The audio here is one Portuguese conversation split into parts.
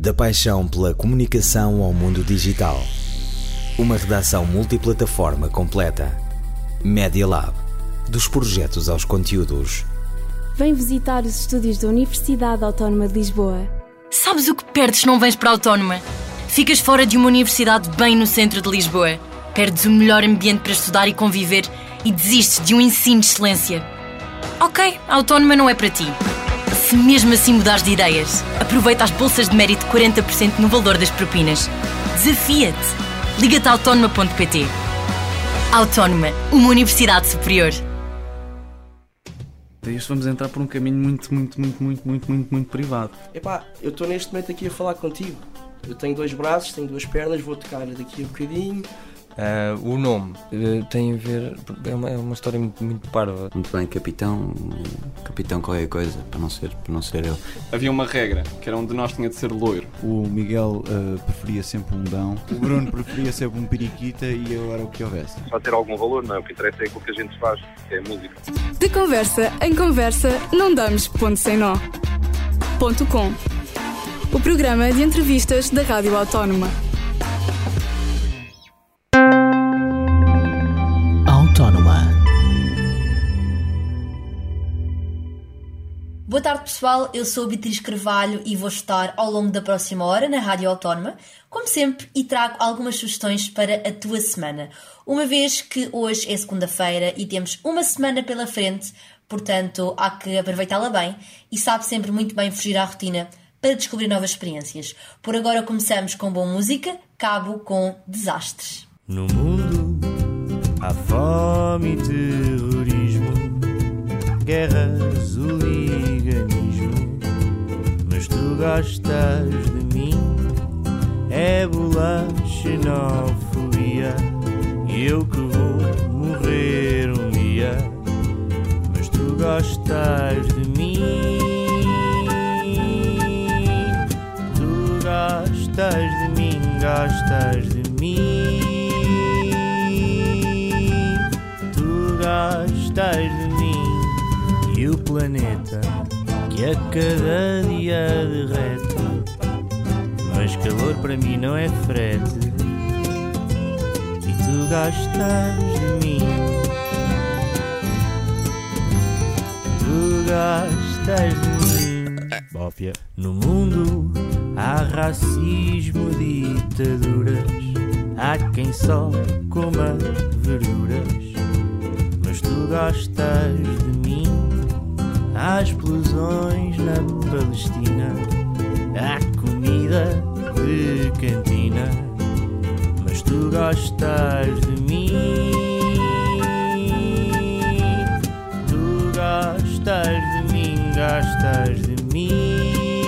Da paixão pela comunicação ao mundo digital. Uma redação multiplataforma completa. Media Lab. Dos projetos aos conteúdos. Vem visitar os estúdios da Universidade Autónoma de Lisboa. Sabes o que perdes se não vens para a Autónoma? Ficas fora de uma universidade bem no centro de Lisboa. Perdes o melhor ambiente para estudar e conviver e desistes de um ensino de excelência. Ok, a Autónoma não é para ti. Se mesmo assim mudares de ideias, aproveita as bolsas de mérito 40% no valor das propinas. Desafia-te. Liga-te a autónoma.pt. Autónoma, uma universidade superior. Isto vamos entrar por um caminho muito privado. Epá, eu estou neste momento aqui a falar contigo. Eu tenho 2 braços, tenho 2 pernas, vou tocar daqui a bocadinho. O nome tem a ver... É uma história muito parva. Muito bem, capitão qualquer coisa, para não ser eu. Havia uma regra, que era um de nós tinha de ser loiro. O Miguel preferia sempre um Dão, o Bruno preferia sempre um periquita e eu era o que houvesse. Só ter algum valor, não é? O que interessa é aquilo que a gente faz, que é a música. De conversa em conversa, não damos ponto sem nó. Ponto com. O programa de entrevistas da Rádio Autónoma. Autónoma. Boa tarde, pessoal, eu sou a Beatriz Carvalho e vou estar ao longo da próxima hora na Rádio Autónoma, como sempre, e trago algumas sugestões para a tua semana. Uma vez que hoje é segunda-feira e temos uma semana pela frente, portanto há que aproveitá-la bem e sabe sempre muito bem fugir à rotina para descobrir novas experiências. Por agora começamos com boa música, Cabo com Desastres. No mundo há fome e terrorismo, guerras, hooliganismo, mas tu gostas de mim, ébola, xenofobia, e eu que vou morrer um dia, mas tu gostas de mim, tu gostas de mim, gostas de mim. Gostas de mim e o planeta que a cada dia derrete, mas calor para mim não é frete. E tu gostas de mim, tu gostas de mim. Bófia. No mundo há racismo, ditaduras, há quem só coma verduras, mas tu gostas de mim. Há explosões na Palestina, há comida de cantina, mas tu gostas de mim. Tu gostas de mim, gostas de mim.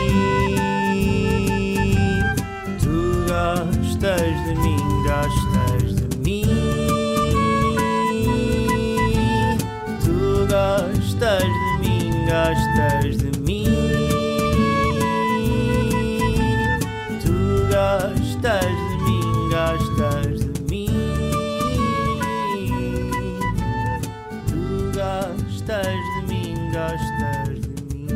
Tu gostas de mim, gostas de mim. Gostas de mim, gostas de mim. Tu gostas de mim, gostas de mim. Tu gostas de mim, gostas de mim.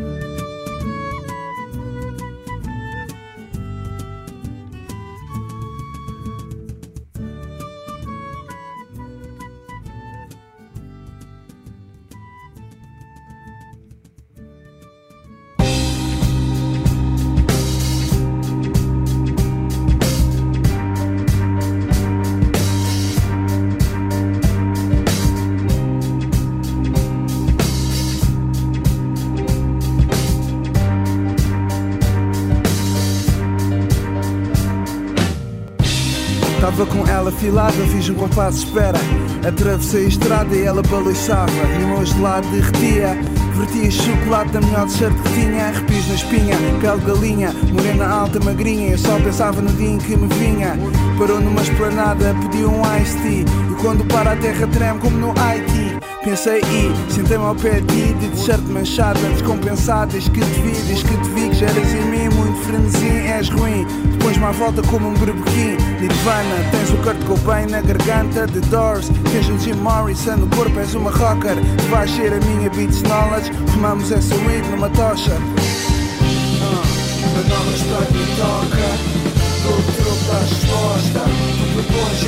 Estava com ela filada, fiz um compasso de espera. Atravessei a estrada e ela baloiçava, e o meu gelado derretia. Vertia chocolate da melhor t-shirt que tinha, arrepios na espinha, pele de galinha, morena alta, magrinha. Eu só pensava no dia em que me vinha. Parou numa esplanada, pediu um iced tea, e quando para a terra treme como no Haiti. Pensei e sentei-me ao pé de ti, de t-shirt manchada, descompensada. Diz que te vi, que geras em mim muito frenesi, és ruim. Depois-me à volta como um berbequim. Nirvana, tens o Kurt Cobain na garganta, The Doors, tens o Jim Morrison no corpo, és uma rocker. Tu vais ser a minha beats knowledge, fumamos essa weed numa tocha. Agora estou aqui toca.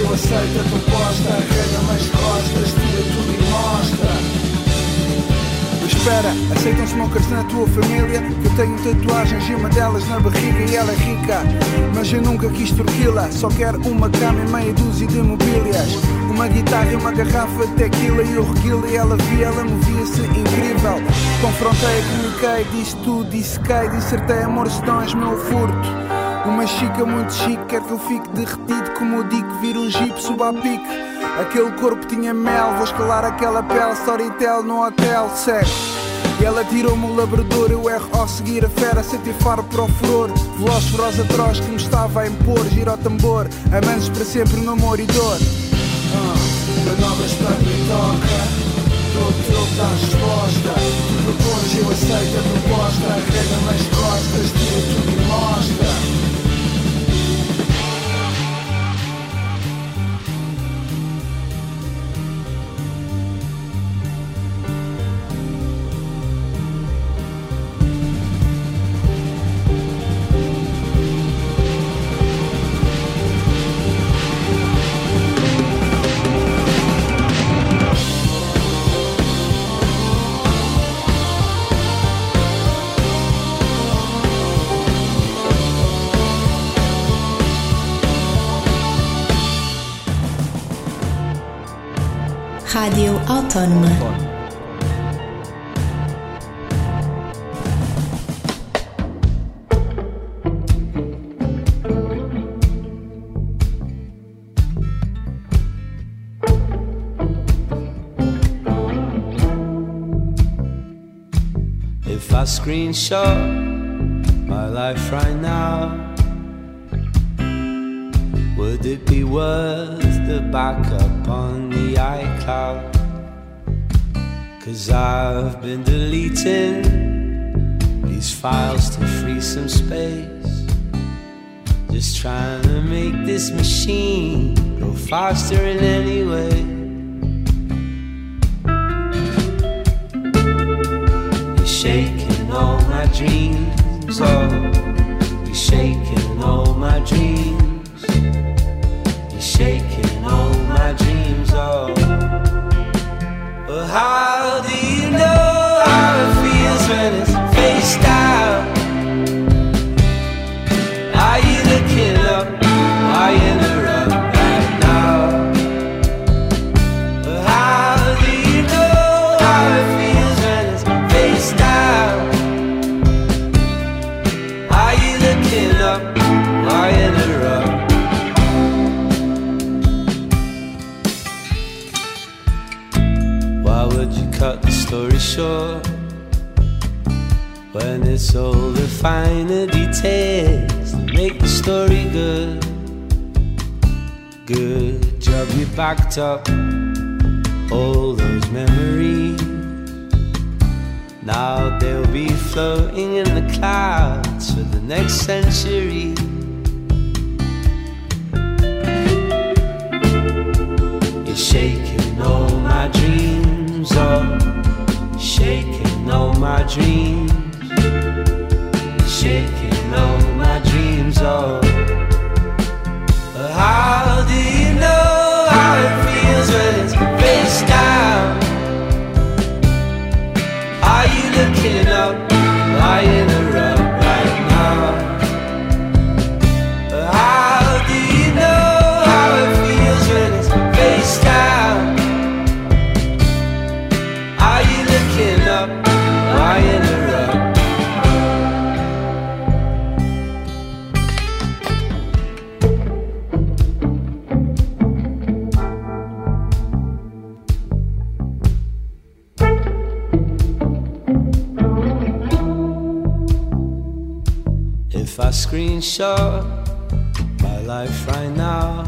eu aceito a proposta. Arrega-me as costas, tira tudo e mostra. Espera, aceitam smokers na tua família? Que eu tenho tatuagens e uma delas na barriga e ela é rica. Mas eu nunca quis torquila, só quero uma cama e meia dúzia de mobílias. Uma guitarra e uma garrafa de tequila e eu reguila e ela via, ela movia-se incrível. Confrontei, comuniquei, disse tudo, dissequei, dissertei amor se dão és meu furto. Uma chica muito chique, quer que eu fique derretido como o dico, vira um jeep, suba a pique. Aquele corpo tinha mel, vou escalar aquela pele, storytell no hotel, segue. E ela tirou-me o labrador, eu erro ao seguir a fera, senti faro para o furor. Veloz, feroz, atroz que me estava a impor, gira o tambor, amantes para sempre no amor e dor. Manobras para quem toca, todo teu está resposta. Tu propões, eu aceito a proposta. Arrega-me as costas, tira tudo e mostra. Rádio Autónoma. If I screenshot my life right now, would it be worth the backup on the iCloud? 'Cause I've been deleting these files to free some space, just trying to make this machine go faster in any way. You're shaking all my dreams, oh, you're shaking all my dreams. Shaking all my dreams, oh. But how do you know how it feels when it's face down? Are you looking up? Are you in the rut right now? But how do you know how it feels when it's face down? Are you looking up? Are you in the rut? Why would you cut the story short when it's all the finer details that make the story good? Good job you backed up all those memories. Now they'll be floating in the clouds for the next century. You're shaking all my dreams, oh, shaking all my dreams, shaking all my dreams, oh. But how do you know how it feels when it's face down? Are you looking up? Are you in a rut right now? But how do you know how it feels when it's face down? Are you looking up? Are you in a rut? If I screenshot my life right now,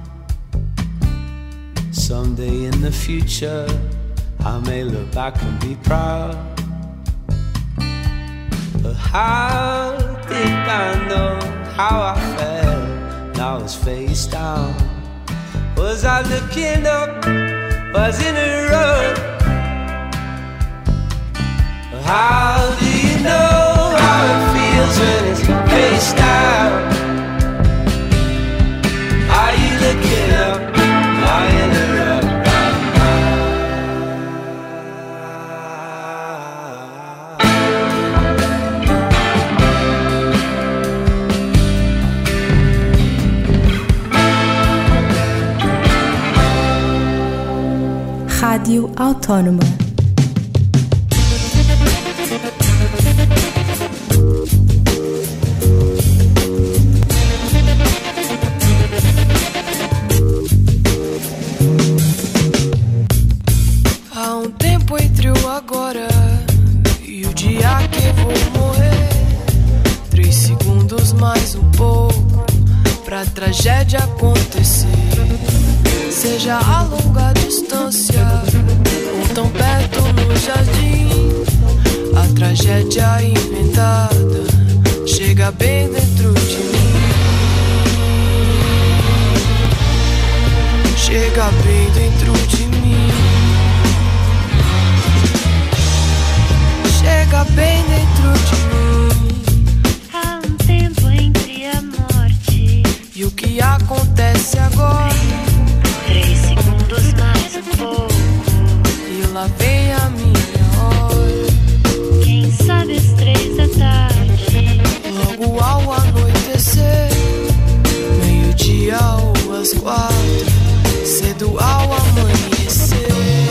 someday in the future I may look back and be proud. But how did I know how I felt? Now it's face down. Was I looking up? Was in a rut? But how do you know how it feels when it's face down? Are you looking up? Rádio Autónoma. Há um tempo entre o agora e o dia que vou morrer. 3 segundos mais um pouco pra tragédia acontecer. Seja a longa distância ou tão perto no jardim, a tragédia inventada chega bem dentro de mim. Chega bem dentro de mim. Chega bem dentro de mim. Há um tempo entre a morte e o que acontece agora. 3 segundos mais um pouco e lá vem a minha hora. Quem sabe às 3 da tarde, logo ao anoitecer, meio-dia ou às 4, cedo ao amanhecer.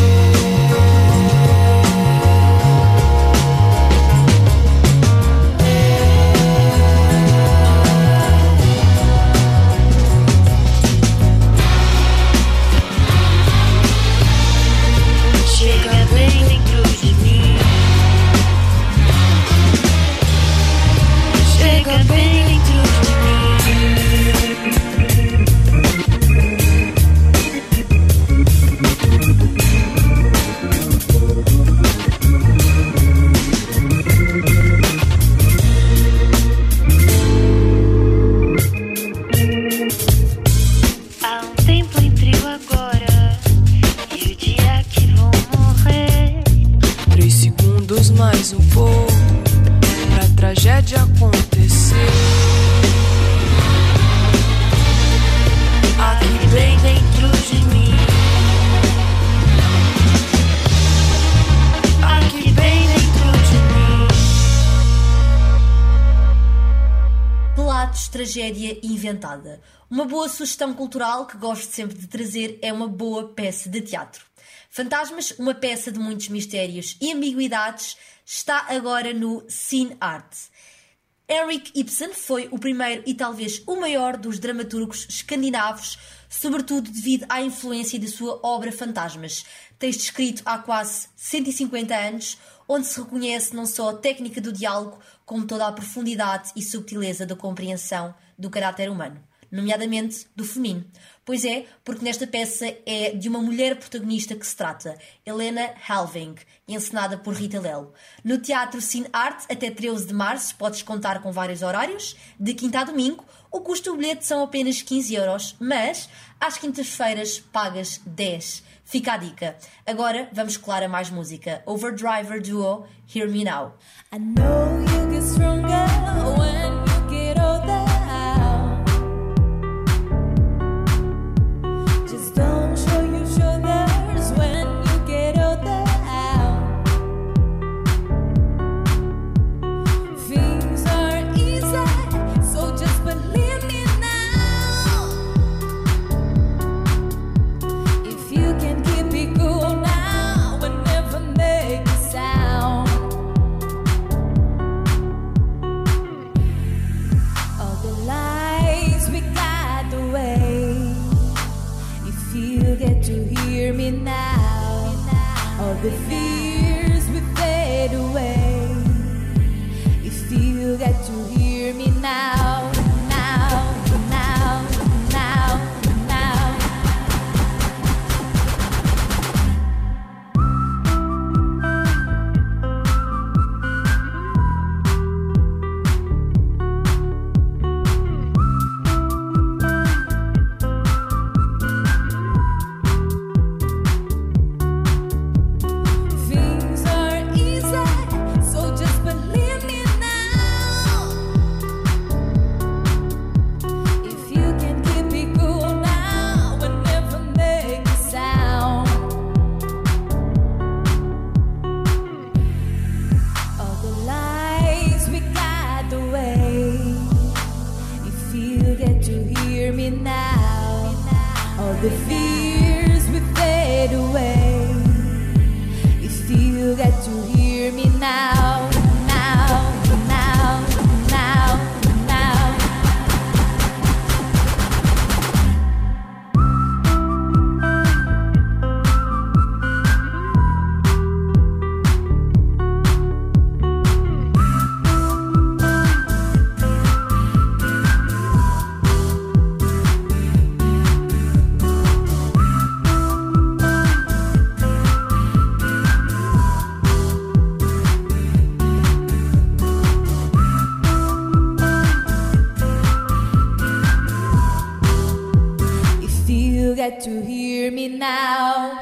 chega bem dentro de mim. Chega bem dentro de mim. Há um tempo entre o agora e o dia que vou morrer. 3 segundos mais um pouco pra tragédia acontecer. Aqui bem dentro de mim. Aqui bem dentro de mim. Pelados, tragédia inventada. Uma boa sugestão cultural que gosto sempre de trazer é uma boa peça de teatro. Fantasmas, uma peça de muitos mistérios e ambiguidades, está agora no Cine Art. Henrik Ibsen foi o primeiro e talvez o maior dos dramaturgos escandinavos, sobretudo devido à influência da sua obra Fantasmas, texto escrito há quase 150 anos, onde se reconhece não só a técnica do diálogo, como toda a profundidade e subtileza da compreensão do caráter humano, nomeadamente do feminino. Pois é, porque nesta peça é de uma mulher protagonista que se trata, Helena Helving, encenada por Rita Lelo. No Teatro Cine Art, até 13 de março, podes contar com vários horários, de quinta a domingo. O custo do bilhete são apenas 15€, mas às quintas-feiras pagas 10. Fica a dica. Agora vamos colar a mais música. Overdriver Duo, Hear Me Now. I know you get stronger when you get older. Just don't show your shoulders when you get older. Things aren't easy, so just believe me now. If you can keep it cool now and never make a sound. All the lies we got away. If you get to hear me now, all the fears will fade away. If you get to hear me now, now, now, now, now. Things aren't easy, so just believe me now. If you can keep it cool now and never make a sound. All the lies we got away. If you get to hear me now, all the fears will fade away. get to hear me now.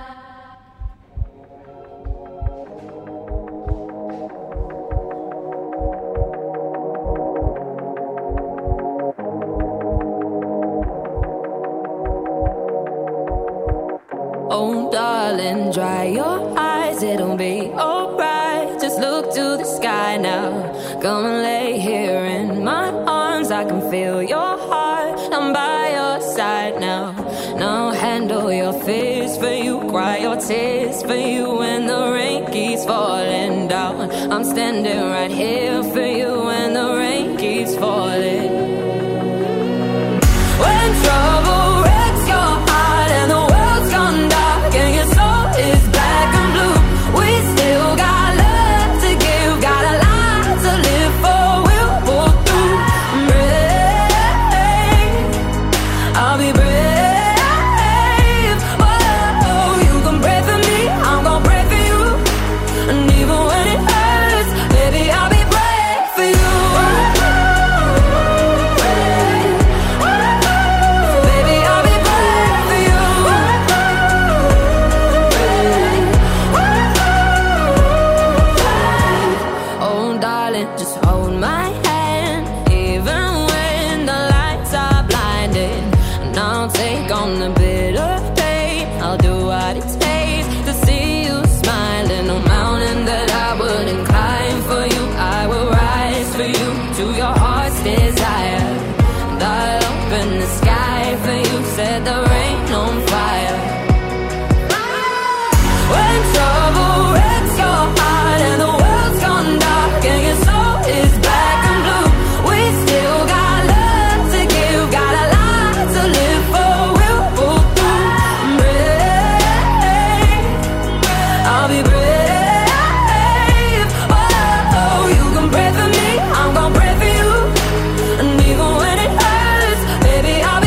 Oh, darling, dry your eyes, it'll be alright. Just look to the sky now. Come and lay here in my arms. I can feel your heart. I'm by your side now. Now handle your fears for you, cry your tears for you when the rain keeps falling down. I'm standing right here for you when the rain keeps falling. When trouble wrecks your heart and the world's gone dark and your soul is black and blue, we still got love to give, got a lot to live for. We'll pull through. I'm brave, I'll be brave. Oh, you can pray for me, I'm gonna pray for you. And even when it hurts, baby, I'll be brave for you. Set the rain on fire. When trouble wrecks your heart and the world's gone dark and your soul is black and blue, we still got love to give, got a lot to live for. We'll pull through. I'm brave, I'll be brave. Oh, you can pray for me, I'm gonna pray for you. And even when it hurts, baby, I'll be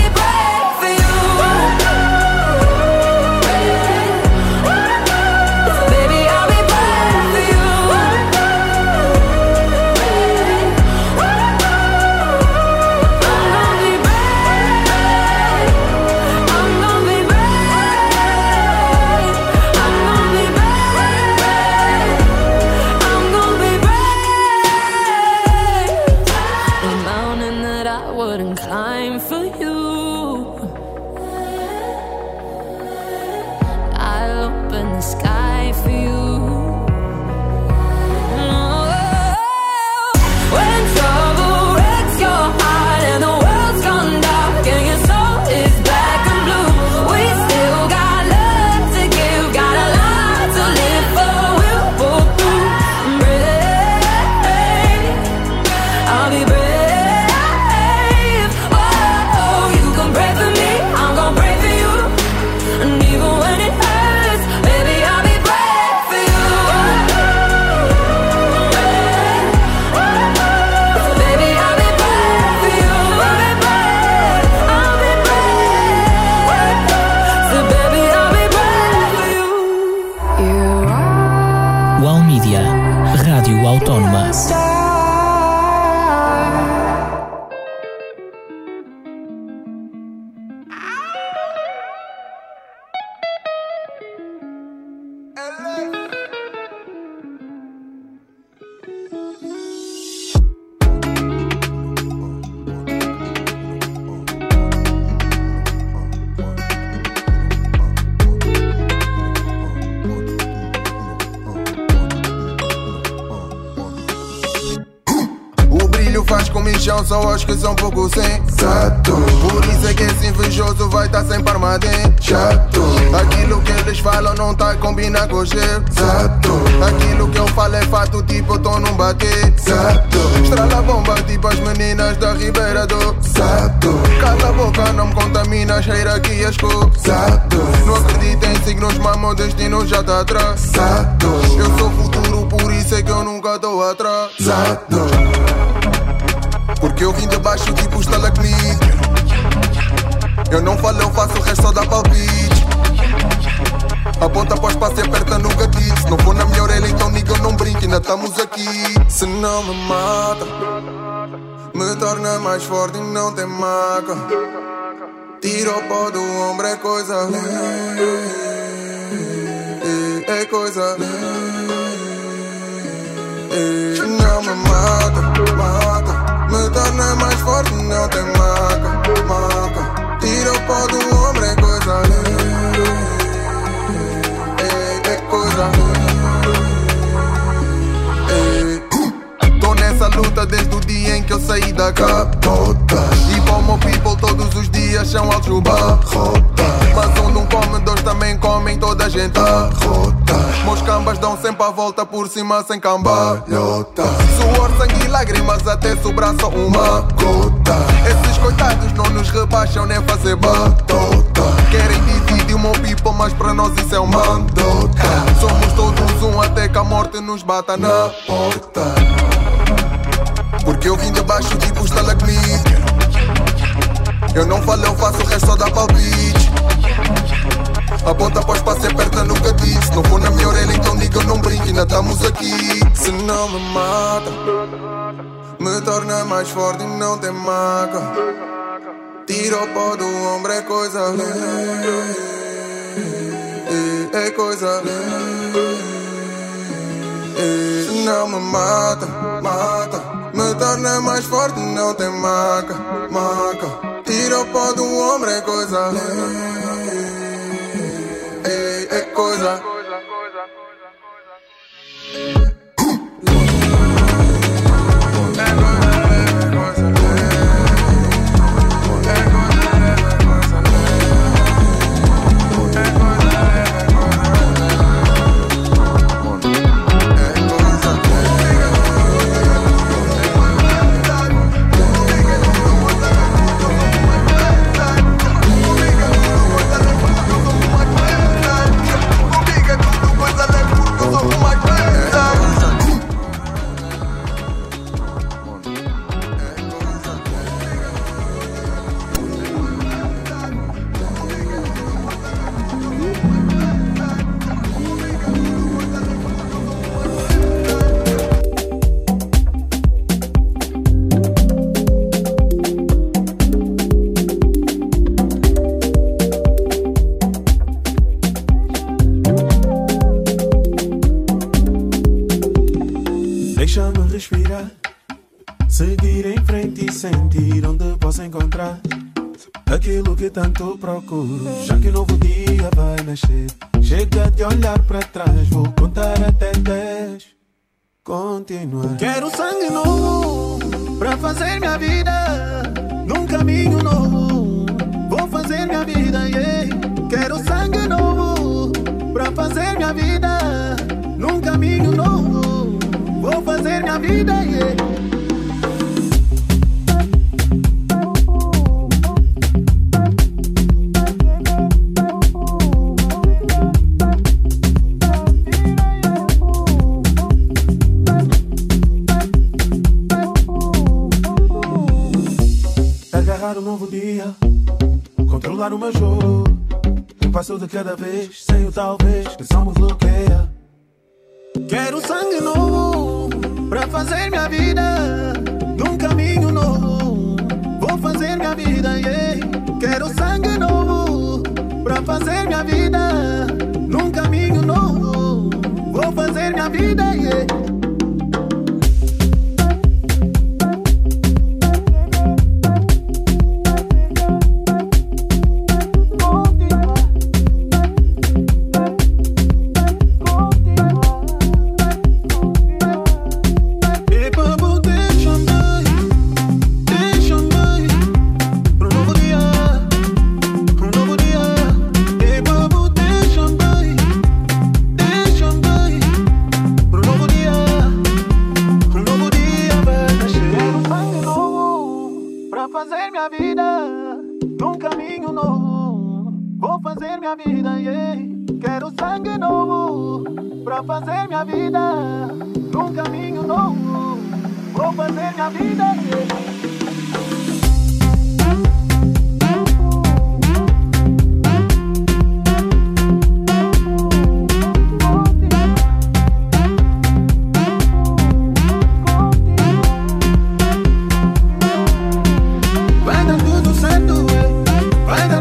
só acho que são pouco sensatos. Por isso é que esse invejoso vai estar sempre armadinho. Chato. Aquilo que eles falam não tá a combinar com o jeito. Exato. Aquilo que eu falo é fato, tipo eu tô num bate. Exato. Estrala a bomba tipo as meninas da Ribeira do Exato. Cala a boca, não me contamina, cheira aqui as cores. Exato. Não acredito em signos, mamo, o destino já tá atrás. Exato. Eu sou futuro, por isso é que eu nunca tô atrás. Exato. Porque eu vim de baixo tipo estalactite. Eu não falo, eu faço, o resto só dá palpite. Aponta para o espaço e aperta no gatilho. Se não for na minha orelha, então nigga, eu não brinco, ainda estamos aqui. Se não me mata, me torna mais forte e não tem maca. Tiro o pó do ombro, é coisa. É coisa. Não me mata, mata. Me torna mais forte, não tem maca. Tiro o pó do ombro, é coisa. É coisa. Tô nessa luta desde o dia em que eu saí da capota. E como people todos os dias são altos o barrota. Mas onde um come, dois também comem, toda a gente arrota. Meus cambas dão sempre a volta por cima sem cambalhota. Suor, sangue e lágrimas até sobrar só uma gota. Esses coitados não nos rebaixam nem fazer batota. Querem dividir o meu people, mas para nós isso é um mandota. Somos todos um até que a morte nos bata na porta. Porque eu vim de baixo tipo estalagmite. Eu não falo, eu faço, o resto só dá palpite. Aponta para o espaço e aperta no gatilho. Se não for na minha orelha, então diga eu não brinco, ainda estamos aqui. Se não me mata, me torna mais forte e não tem maca. Tiro o pó do ombro, é coisa. É coisa. Se não me mata, mata. Me torna mais forte, não tem maca. Tiro o pó do ombro, é coisa. É coisa. Deixa-me respirar, seguir em frente e sentir onde posso encontrar aquilo que tanto procuro. Já que um novo dia vai nascer, chega de olhar para trás, vou contar até 10. Continuar. Quero sangue novo para fazer minha vida num caminho novo. Vou fazer minha vida, yeah. Quero sangue novo para fazer minha vida num caminho novo. Vou fazer minha vida, yeah. Agarrar um novo dia, controlar o meu jogo, um passo de cada vez, sem o talvez que só me bloqueia. Quero sangue novo pra fazer minha vida num caminho novo. Vou fazer minha vida, yeah. Quero sangue novo pra fazer minha vida num caminho novo. Vou fazer minha vida, yeah. Vai dar tudo certo, vai dar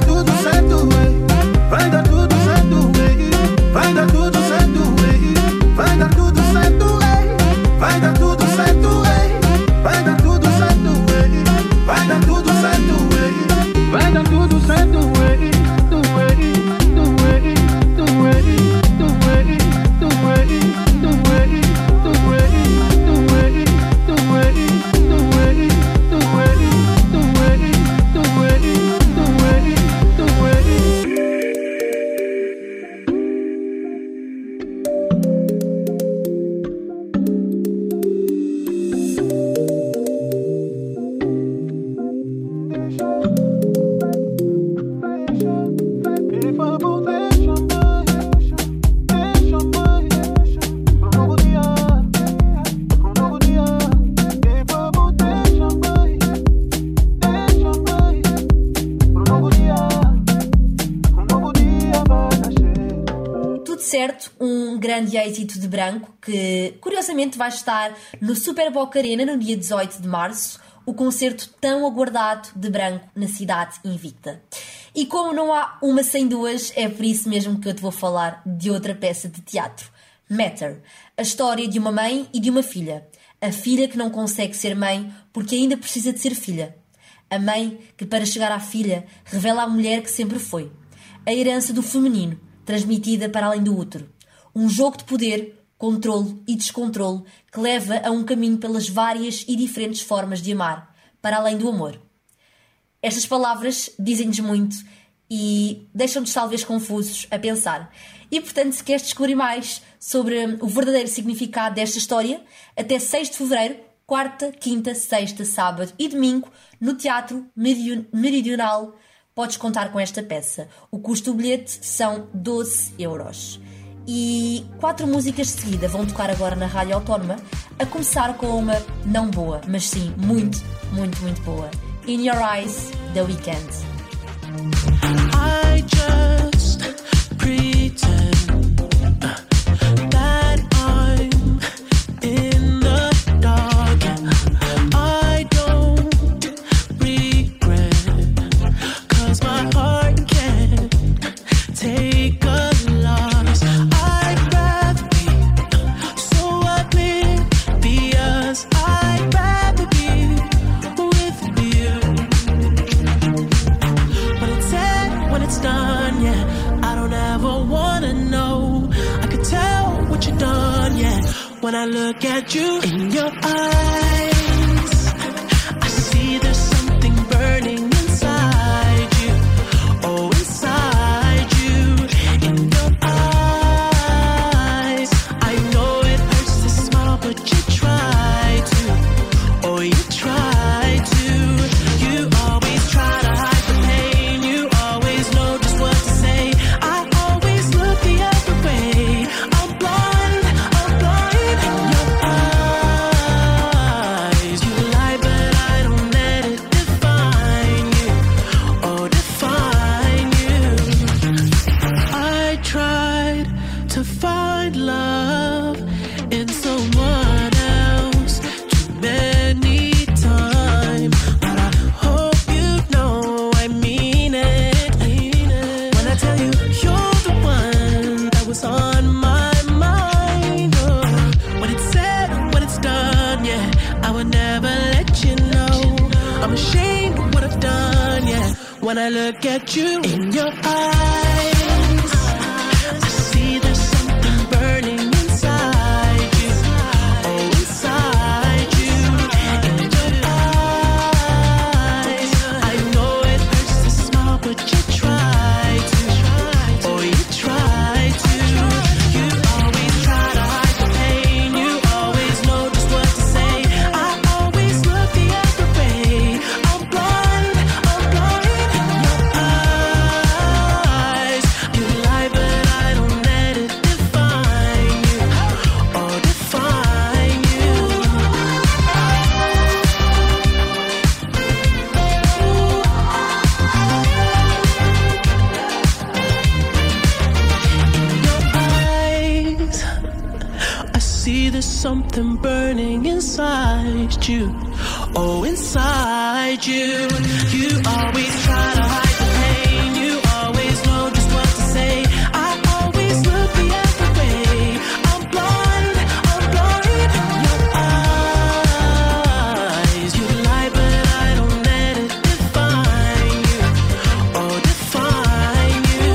certo, um grande êxito de Branco, que curiosamente vai estar no Super Boca Arena no dia 18 de março, o concerto tão aguardado de Branco na cidade invicta. E como não há uma sem duas, é por isso mesmo que eu te vou falar de outra peça de teatro, Matter, a história de uma mãe e de uma filha. A filha que não consegue ser mãe porque ainda precisa de ser filha. A mãe que, para chegar à filha, revela a mulher que sempre foi. A herança do feminino, transmitida para além do útero. Um jogo de poder, controlo e descontrolo que leva a um caminho pelas várias e diferentes formas de amar, para além do amor. Estas palavras dizem-nos muito e deixam-nos talvez confusos a pensar. E, portanto, se queres descobrir mais sobre o verdadeiro significado desta história, até 6 de fevereiro, quarta, quinta, sexta, sábado e domingo, no Teatro Meridional, podes contar com esta peça. O custo do bilhete são 12 euros. E 4 músicas de seguida vão tocar agora na Rádio Autónoma, a começar com uma não boa, mas sim muito, muito, muito boa. In Your Eyes, The Weeknd. I just pretend that I'm in the dark. I don't regret, 'cause my heart can't take a loss. I'd rather be so oblivious. I'd rather be with you. When it's done, yeah, I don't ever wanna know. I could tell what you've done, yeah. When I look at you in your eyes, I see there's something burning inside you. Oh, inside you, in your eyes. I know it hurts to smile, but you try to. Oh, you try to. You always try to hide the pain. You always know just what to say. I always look the other way. I'm blind in your eyes. You lie, but I don't let it define you. Oh, define you. I tried to find love in someone else too many times, but I hope you know I mean it. When I tell you you're the one that was on my mind. Oh, when it's said, when it's done, yeah, I would never let you know. I'm ashamed of what I've done, yeah. When I look at you in your eyes, I see there's something burning inside you. Oh, inside you, in your eyes. I know it hurts to smile, but you try to. Oh, you try to. You always try to hide the pain. You always know just what to say. I always look the other way. I'm blind in your eyes. You lie, but I don't let it define you. Oh, define you. Eyes, I see there's something burning inside you. Oh, inside you. You always try to hide the pain. You always know just what to say. I always look the other way. I'm blind in your eyes. You lie, but I don't let it define you. Oh, define you.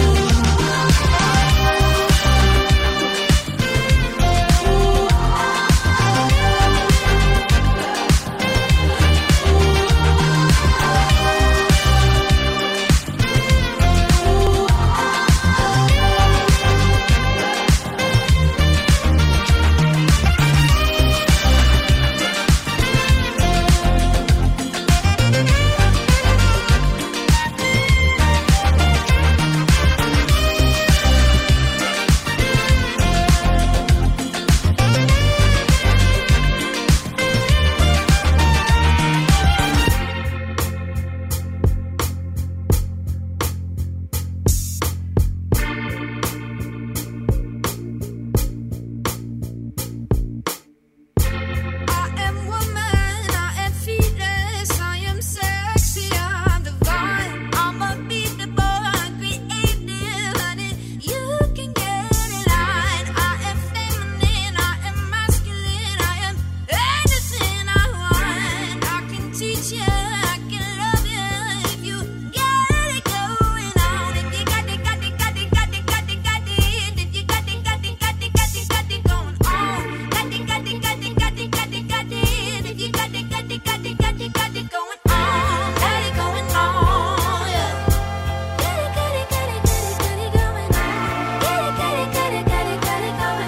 teach you, I can love you if you got it going on. If you got it, got it, got it, got it, got it, got it. If you got it, got it, got it, got it, got it going on. Got it, got it, got it, got it, got it, got it. If you got it, got it, got it, got it, got it going on. Got it going on, yeah. Got it, got it, got it, got it, got it going on. Got it, got it, got it, got it, got it going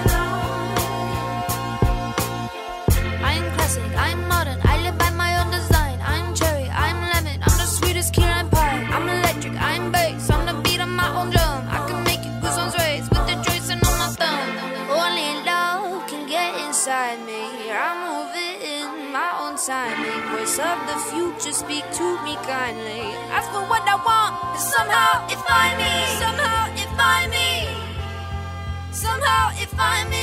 on. I'm classic, I'm modern, I live by my own design. I'm cherry, I'm lemon, I'm the sweetest key lime pie. I'm electric, I'm bass, I'm the beat of my own drum. I can make you goosebumps raise with the joysticks on my thumb. Only love can get inside me. I'm moving in my own timing. Voice of the future, speak to me kindly. Ask for what I want, and somehow it find me. Somehow it find me. Somehow it find me.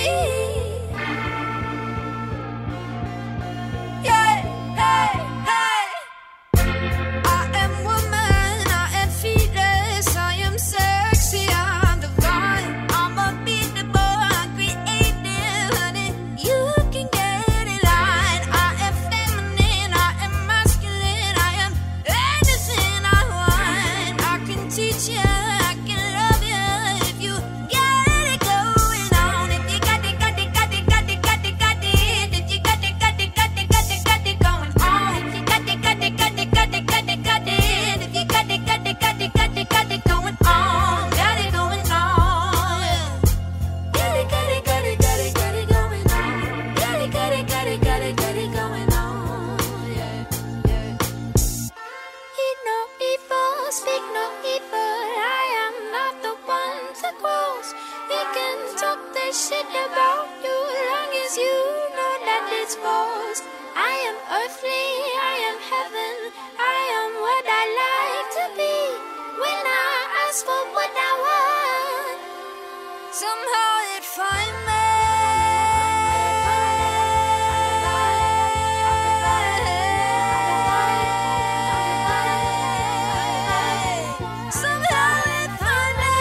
Yeah, hey, hey. I am woman, I am fearless, I am sexy, I'm divine. I'm unbeatable, I'm creative, honey. You can get in line. I am feminine, I am masculine, I am anything I want. I can teach you, I can love you if you got it going on. If you got it, got it, got it, got it, got it, got it. If you got it, got it, got it, got it, got it going on. If you got it, got it, got it, got it, got it, got it. If you got it, got it, got it, got it, got it going on. Got it going on, yeah. Got it, got it, got it, got it, got it going on. Got it, got it, got it, got it, got it going on, yeah, yeah. Eat no evil, speak no evil. I am not the one to cross. We can talk that shit about you long as you know that it's false. I am earthly, I am heaven, I am what I like to be. When I ask for what I want, somehow it find me. Somehow it find me.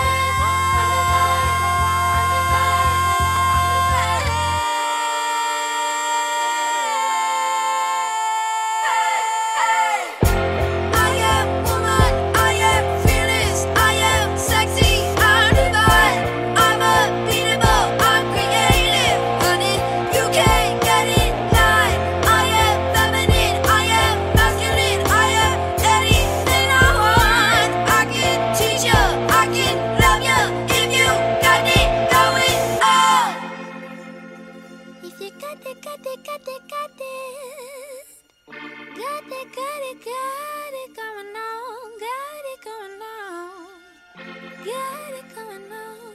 I am woman, I am fearless, I am sexy, I'm divine. I'm unbeatable, I'm creative, honey. You can't get in line. I am feminine, I am masculine, I am anything I want. I can teach you, I can love you if you got it going on. If you got it, got it, got it, got it. Got it, got it, got it going on. Got it going on. Got it going on.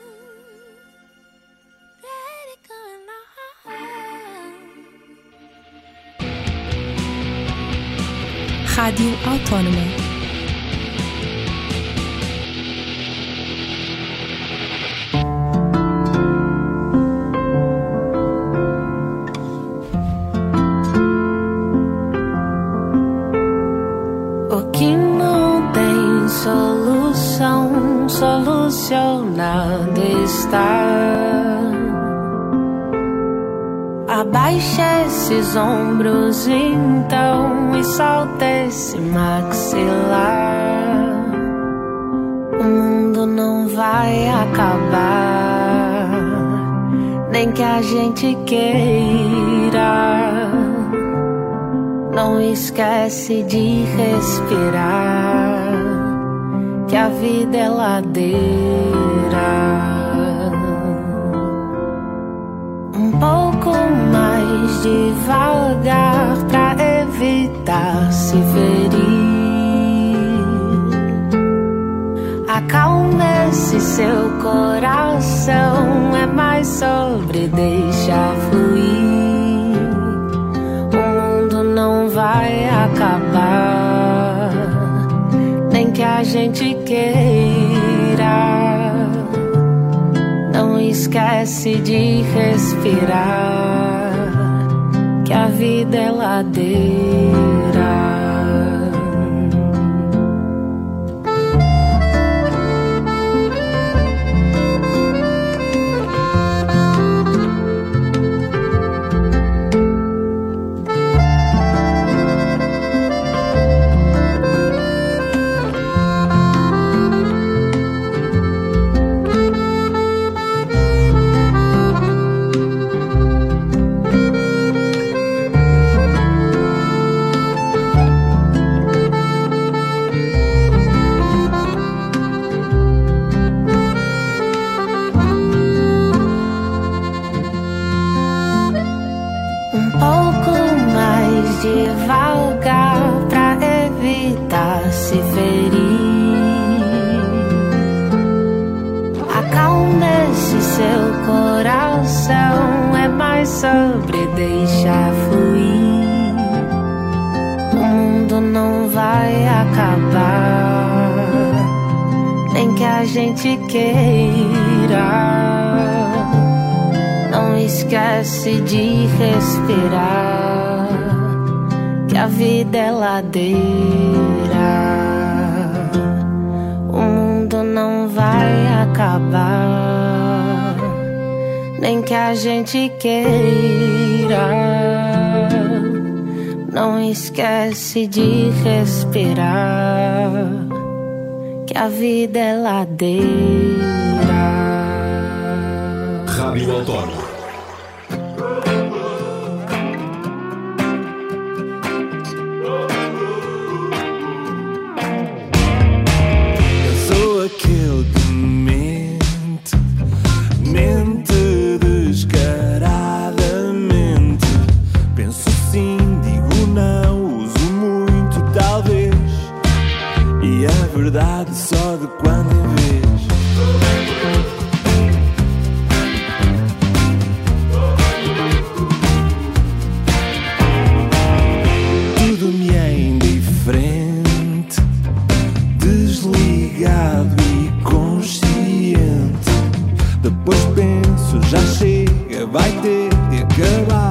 Got it going on. Rádio Autónoma. O que não tem solução, solucionado está. Abaixa esses ombros então e solta esse maxilar. O mundo não vai acabar, nem que a gente queira. Não esquece de respirar, que a vida é ladeira. Um pouco mais devagar pra evitar se ferir. Acalme-se seu coração, é mais sobre deixar fluir. Não vai acabar, nem que a gente queira. Não esquece de respirar, que a vida é ladeira. abre e deixa fluir. O mundo não vai acabar, nem que a gente queira. Não esquece de respirar, que a vida é ladeira. O mundo não vai acabar, nem que a gente queira. Não esquece de respirar, que a vida é ladeira. Rádio Autónoma. Só de quando em vez. Tudo me é indiferente, desligado e consciente. Depois penso, já chega, vai ter de acabar.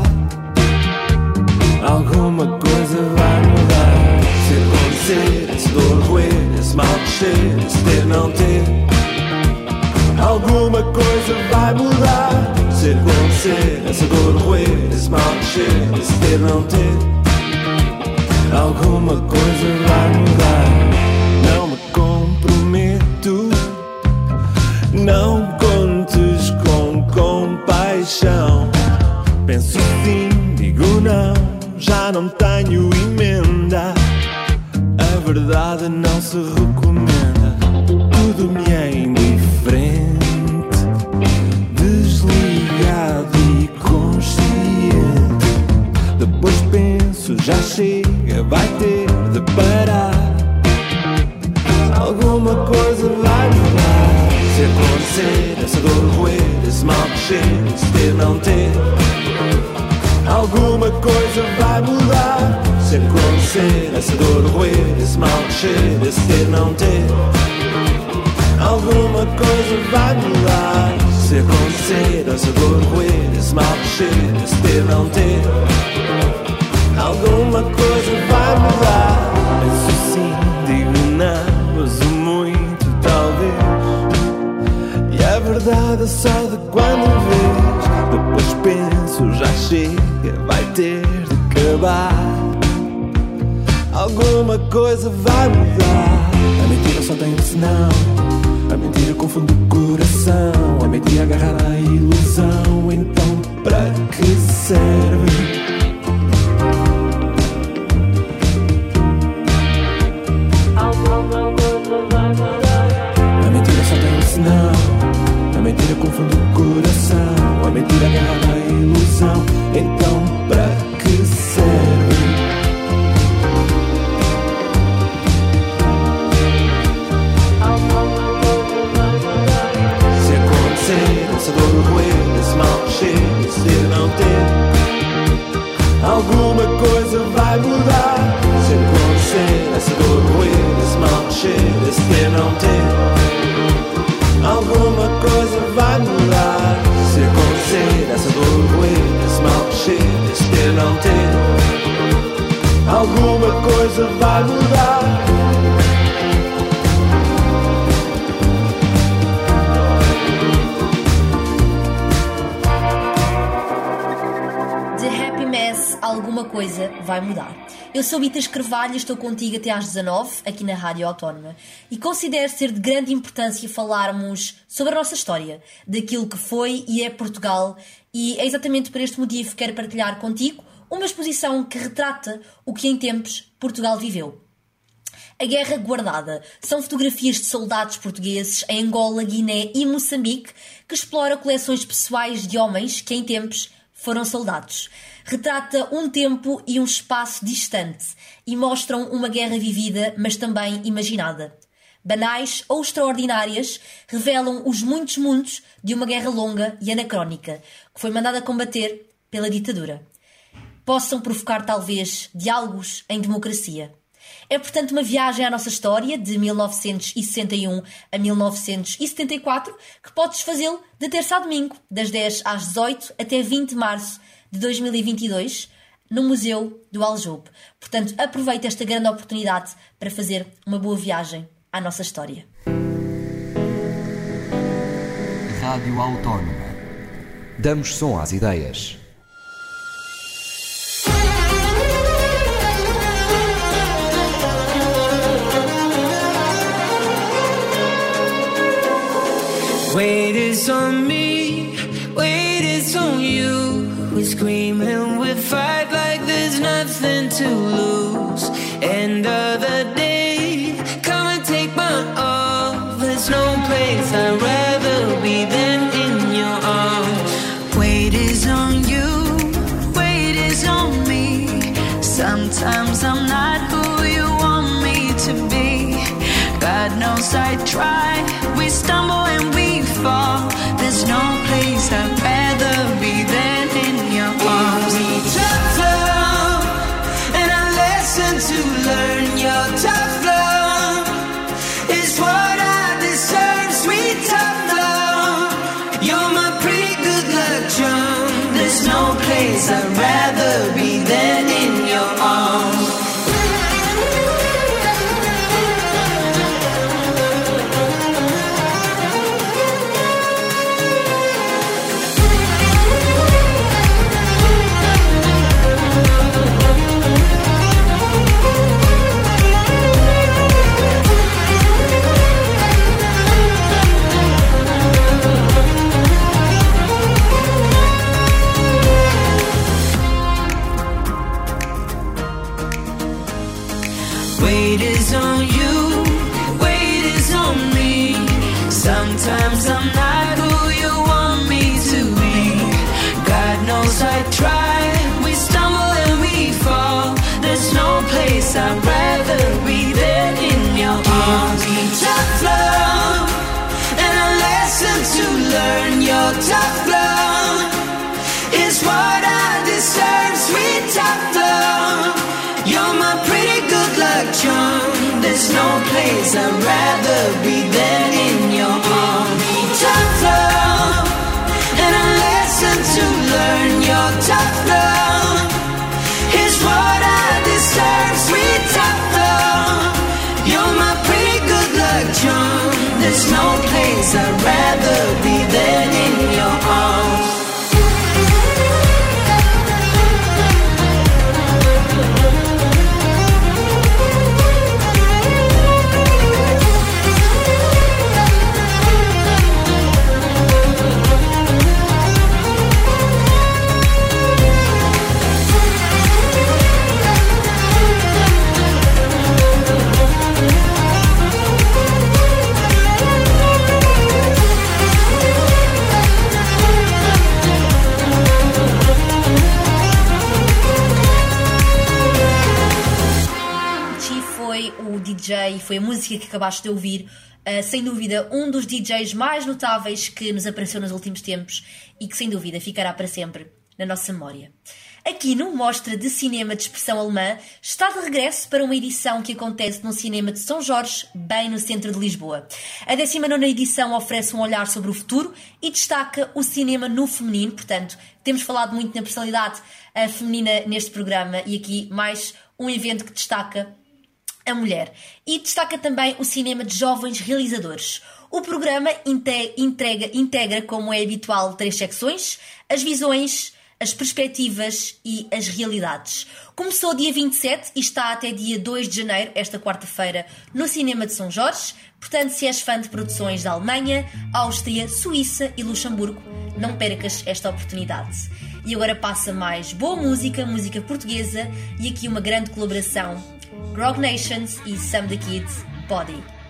Alguma coisa vai mudar. Se acontecer, esse dor roer, esse mal descer, esse ter não ter. Alguma coisa vai mudar. Se acontecer, essa dor roer, esse mal descer, esse ter não ter. Alguma coisa vai mudar. Não me comprometo, não contes com compaixão. Penso sim, digo não, já não tenho emenda. A verdade não se recomenda. Tudo me é indiferente, desligado e consciente. Depois penso, já chega, vai ter de parar. Alguma coisa vai mudar. Se acontecer, essa dor roer, esse mal descer, esse ter não ter. Alguma coisa vai mudar. Se acontecer, essa dor roer, esse mal descer, esse ter não ter. Alguma coisa vai mudar. Se acontecer, essa dor roer, esse mal descer, esse ter não ter. Alguma coisa vai mudar. Penso sim, digo não, mas o muito talvez. E a verdade é só de quando em vez. Depois penso, já chega, vai ter de acabar. Alguma coisa vai mudar. A mentira só tem um senão. A mentira confunde o coração. A mentira agarra a ilusão. Então para que serve? A mentira só tem um senão. A mentira confunde o coração. A mentira agarra a ilusão. Então para que serve? Essa dor roer, esse mal descer, esse ter não ter. Alguma coisa vai mudar. Se acontecer, essa dor roer, esse mal descer, esse ter não ter. Alguma coisa vai mudar. Se acontecer, essa dor roer, esse mal descer, esse ter não ter. Alguma coisa vai mudar. Alguma coisa vai mudar. Eu sou Beatriz Carvalho e estou contigo até às 19, aqui na Rádio Autónoma. E considero ser de grande importância falarmos sobre a nossa história, daquilo que foi e é Portugal. E é exatamente por este motivo que quero partilhar contigo uma exposição que retrata o que em tempos Portugal viveu. A Guerra Guardada são fotografias de soldados portugueses em Angola, Guiné e Moçambique que explora coleções pessoais de homens que em tempos foram soldados. Retrata um tempo e um espaço distante e mostram uma guerra vivida, mas também imaginada. Banais ou extraordinárias, revelam os muitos mundos de uma guerra longa e anacrónica, que foi mandada combater pela ditadura. Possam provocar, talvez, diálogos em democracia. É, portanto, uma viagem à nossa história de 1961 a 1974 que podes fazê-lo de terça a domingo, das 10 às 18 até 20 de março de 2022, no Museu do Aljube. Portanto, aproveita esta grande oportunidade para fazer uma boa viagem à nossa história. Rádio Autónoma. Damos som às ideias. Weight is on me, weight is on you. We scream and we fight like there's nothing to lose. End of the day, come and take my all. There's no place I'd rather be than in your arms. Weight is on you, weight is on me. Sometimes I'm not who you want me to be. God knows I try, we stumble and we fall. There's no place I'd rather be than in your arms. We tough love, and a lesson to learn. Your tough love is what I deserve. Sweet tough love, you're my pretty good luck charm. There's no place I'd rather be than in your arms. Weight is on you, weight is on me. Sometimes I'm not who you want me to be. God knows I try, we stumble and we fall. There's no place I'd rather be than in your arms. Tough love, and a lesson to learn. Your tough love is what I deserve. Sweet tough love, you're my pretty good luck charm. There's no place I'd rather be than in your arms. Tough love, and a lesson to learn. Your tough love is what I deserve. Sweet tough love, you're my pretty good luck charm. There's no place I'd rather be than in your arms. Foi a música que acabaste de ouvir, sem dúvida um dos DJs mais notáveis que nos apareceu nos últimos tempos e que sem dúvida ficará para sempre na nossa memória. Aqui no Mostra de Cinema de Expressão Alemã está de regresso para uma edição que acontece no Cinema de São Jorge, bem no centro de Lisboa. A 19ª edição oferece um olhar sobre o futuro e destaca o cinema no feminino, portanto temos falado muito na personalidade feminina neste programa e aqui mais um evento que destaca a mulher. E destaca também o cinema de jovens realizadores. O programa integra, como é habitual, 3 secções: as visões, as perspectivas e as realidades. Começou dia 27 e está até dia 2 de janeiro, esta quarta-feira, no Cinema de São Jorge. Portanto, se és fã de produções da Alemanha, Áustria, Suíça e Luxemburgo, não percas esta oportunidade. E agora passa mais boa música, música portuguesa, e aqui uma grande colaboração: Grog Nations e Sam the Kid, Body.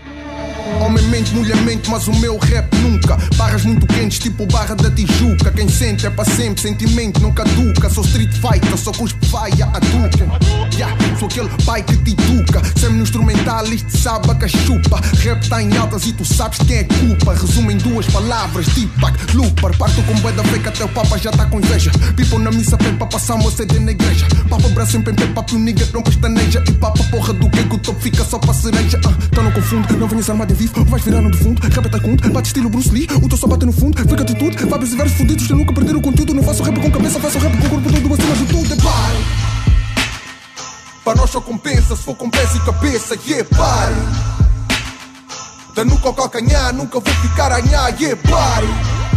Homem mente, mulher mente, mas o meu rap nunca. Barras muito quentes, tipo barra da Tijuca. Quem sente é para sempre, sentimento não caduca. Sou street fighter, só cuspe faia a duca. Sou aquele pai que te educa. Sempre no instrumental, isto sabe a cachupa. Rap tá em altas e tu sabes quem é culpa. Resumo em 2 palavras, Deepak, Looper. Parto com bué da fake até o papa já tá com inveja. People na missa pede para passar uma CD na igreja. Papa braço em pé, papo nigga não pestaneja. E papa porra do que o topo fica só para cereja. Então não confundo, não venhas armado em vivo. Vais virar no defunto, rap é taekwondo. Bate estilo Bruce Lee, o teu só bate no fundo. Fica atitude, vibes e versos fudidos. Eu nunca perder o conteúdo. Não faço rap com cabeça, faço rap com o corpo todo acima de tudo. É pare. Para nós só compensa se for com pés e cabeça. Yeah, pare. Da nuca ao calcanhar, nunca vou ficar a anhar. Yeah, pare.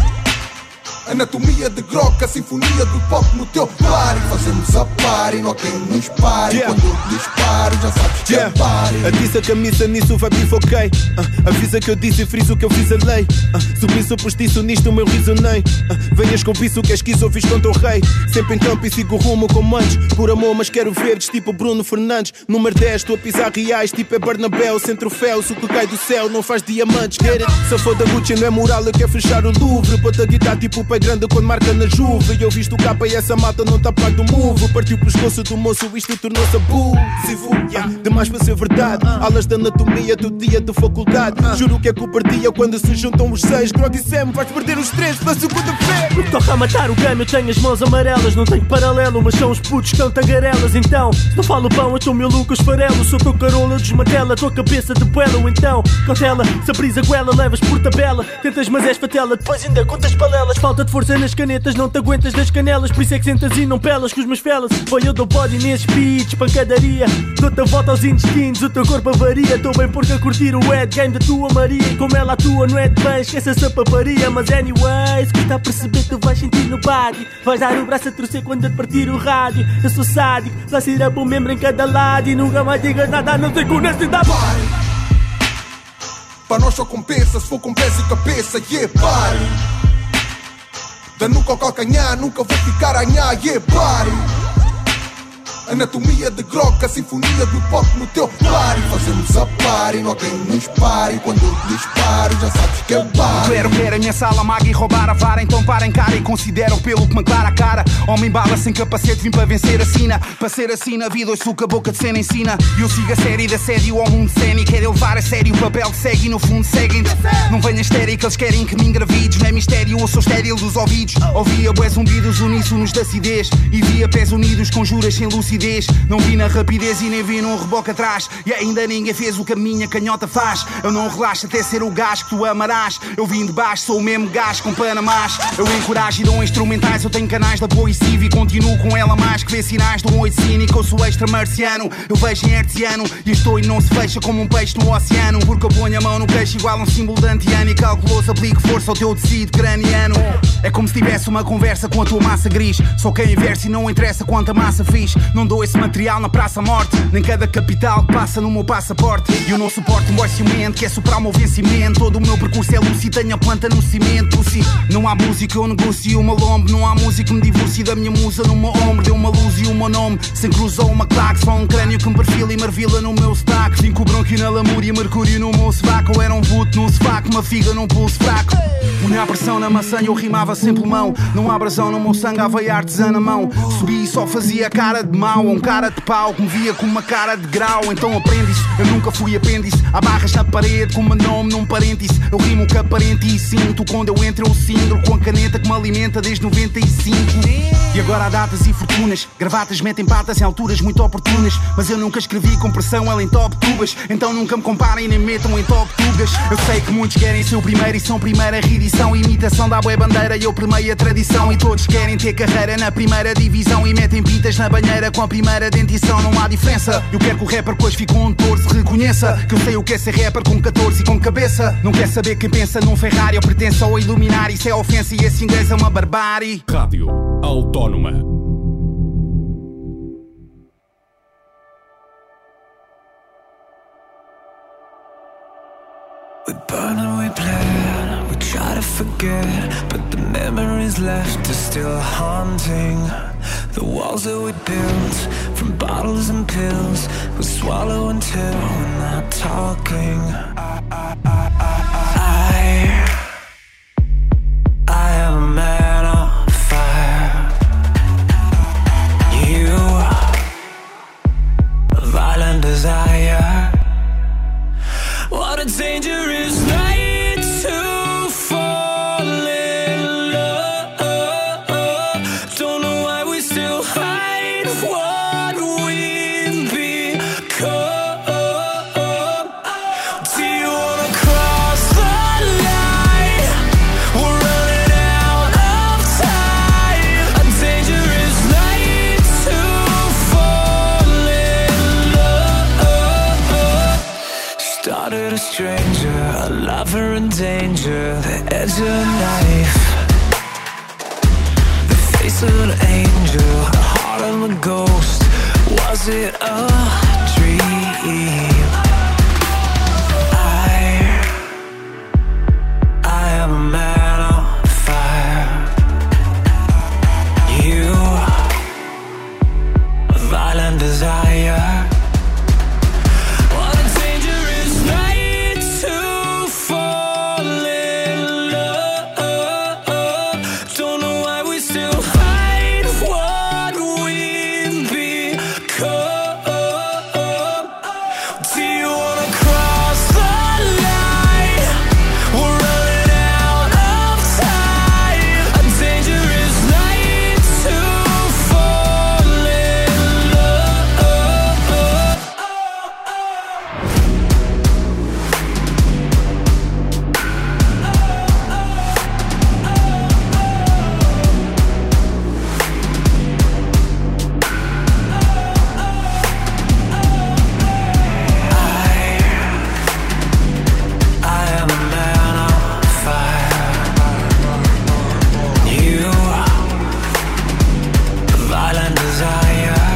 Anatomia de groca, sinfonia do pop no teu pare. Fazemos a pare, não há quem nos pare. Quando eu disparo, já sabes que é pare. Avisa que a missa nisso vai bifoquei. Avisa que eu disse e friso que eu fiz a lei. Submisso postiço nisto o meu risonei. Venhas com viço que és que sou fiz contra o rei. Sempre em campo e sigo o rumo como antes. Por amor, mas quero verdes tipo Bruno Fernandes. Número 10, estou a pisar reais tipo é Bernabéu. Sem troféus, o que cai do céu não faz diamantes. Se for da Gucci não é moral, eu quero fechar o Louvre. Bota a guitarra tipo o grande quando marca na Juve. E eu visto o capa e essa malta não tá pago do move. Partiu o pescoço do moço, isto tornou-se abusivo. Demais para ser verdade. Aulas de anatomia do dia de faculdade. Juro que é cobardia quando se juntam os 6. Grog e Sam, vais perder os 3 pela segunda-feira. No que toca a matar o game, eu tenho as mãos amarelas. Não tenho paralelo, mas são os putos que são tagarelas. Então, se não falo pão, eu sou meu Lucas Farelo. Sou teu carola, eu desmartela tua cabeça de buelo. Então, cautela, se abris a goela, levas por tabela. Tentas, mas és fatela, depois ainda contas balelas. Falta de força nas canetas, não te aguentas das canelas. Por isso é que sentas e não pelas com os meus felas. Foi eu dou body nesses beats, pancadaria. Dou-te a volta aos intestinos, o teu corpo avaria. Estou bem porque a curtir o head game da tua Maria. E como ela atua não é de bem, esquece essa paparia. Mas anyways, custa a perceber que tu vais sentir no body. Vais dar o braço a torcer quando eu te partir o rádio. Eu sou sádico, dá tirar um membro em cada lado. E nunca mais digas nada a não ser que o Nestor dá pare. Para nós só compensa se for com pés e cabeça. Yeah, pare. Da nuca ao calcanhar, nunca vou ficar a anhar. Yeah, pare. Anatomia de groca, sinfonia do pop no teu pare. Fazemos a pare, não há quem nos pare. Quando eu disparo, já sabes que é pare. Quero ver a minha sala maga e roubar a vara. Então parem cara e consideram pelo que me aclara a cara. Homem bala sem capacete, vim para vencer a sina. Para ser assim na vida, hoje sou que a boca de cena ensina. E eu sigo a série de assédio ao mundo cénico. Quero levar a sério o papel que segue e no fundo seguem. Não venha estéril que eles querem que me engravides. Não é mistério, eu sou estéril dos ouvidos. Ouvia bué zumbidos uníssonos da acidez. E via pés unidos com juras sem lucidez. Não vi na rapidez e nem vi num reboque atrás. E ainda ninguém fez o que a minha canhota faz. Eu não relaxo até ser o gajo que tu amarás. Eu vim de baixo, sou o mesmo gajo com panamás. Eu encorajo e dou instrumentais. Eu tenho canais de apoio cívico e continuo com ela mais que vê sinais de um oito cínico. Eu sou extra-marciano, eu vejo em hertziano. E estou e não se fecha como um peixe no oceano. Porque eu ponho a mão no queixo igual um símbolo de antiano. E calculoso aplico força ao teu tecido craniano. É como se tivesse uma conversa com a tua massa gris. Só quem inverse e não interessa quanta massa fiz. Não dou esse material na praça morte. Nem cada capital que passa no meu passaporte. E eu não suporto um boy ciumento, quer soprar o meu vencimento. Todo o meu percurso é lúcido, tenho a planta no cimento. Sim, não há música, eu negocio o meu lombo. Não há música que me divorcie da minha musa no meu ombro. Deu uma luz e o meu nome, sem cruzou uma claque. Só um crânio que me perfila e marvila no meu sotaque. Vim com o bronquio na lamúria, mercúrio no meu sovaco. Eu era um puto no sovaco, uma figa num pulso fraco. Punha a pressão na maçã e eu rimava sem pulmão. Não há brasão no meu sangue, a veia artesã na mão. Subi e só fazia cara de mau. Um cara de pau que me via com uma cara de grau. Então aprendiz, eu nunca fui apêndice. Há barras na parede com o meu nome num parêntese. Eu rimo que aparente e sinto. Quando eu entro eu cindro com a caneta que me alimenta desde 95. E agora há datas e fortunas. Gravatas metem patas em alturas muito oportunas. Mas eu nunca escrevi com pressão, ela em top tubas. Então nunca me comparem nem metam em top tugas. Eu sei que muitos querem ser o primeiro e são primeira reedição. Imitação da bué bandeira e eu primei a tradição. E todos querem ter carreira na primeira divisão. E metem pintas na banheira com a primeira dentição. Não há diferença. Eu quero que o rapper depois fique um torso. Reconheça que eu sei o que é ser rapper com 14 e com cabeça. Não quer saber quem pensa num Ferrari ou pertence ao iluminar. Isso é ofensa e esse inglês é uma barbárie. Rádio Autónoma. We burn and we plan, we try to forget, but the memories left are still haunting. The walls that we built from bottles and pills, we swallow until we're not talking. dangerous night to fall in love. Don't know why we still hide what we've become. Do you wanna cross the line? We're running out of time. A dangerous night to fall in love. Started a stranger, a lover in danger, the edge of a knife, the face of an angel, the heart of a ghost. Was it a dream? I am a man on fire. You, a violent desire. What a dangerous night to fall in love. Don't know why we still hide what we've become. Do you wanna cross the line? We're running out of time. A dangerous night to fall in love. I am a man on fire. You, a violent desire.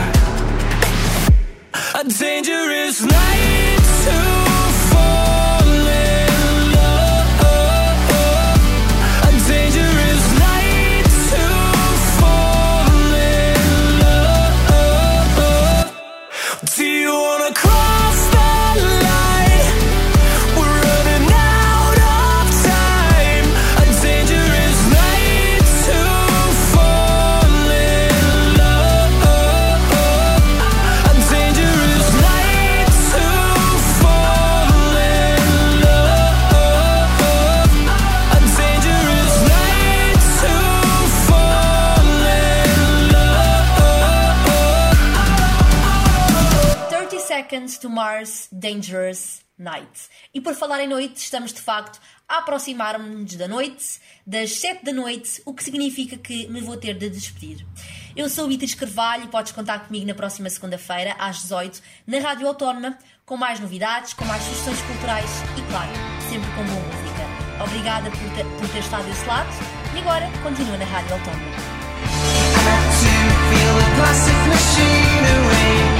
A dangerous night to fall in love. A dangerous night to fall in love. Do you wanna cross the line? We're running out of time. A dangerous night to fall in love. A dangerous night to fall in love. A dangerous night to fall in love. 30 Seconds to Mars, Dangerous Night. E por falar em noite, estamos de facto a aproximar-nos da noite, das 7 da noite, o que significa que me vou ter de despedir. Eu sou Beatriz Carvalho e podes contar comigo na próxima segunda-feira, às 18, na Rádio Autónoma, com mais novidades, com mais sugestões culturais e, claro, sempre com boa música. Obrigada por ter estado desse lado e agora continua na Rádio Autónoma. Feel the plastic machinery.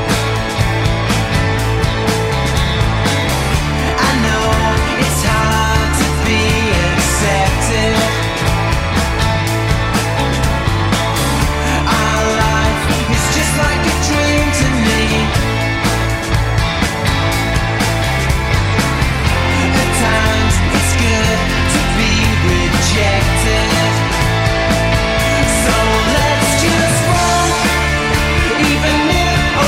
I know it's hard to be accepted. Our life is just like a dream to me. At times it's good to be rejected. So let's just walk, even if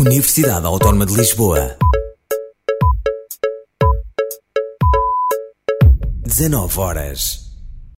Universidade Autónoma de Lisboa. 19 horas.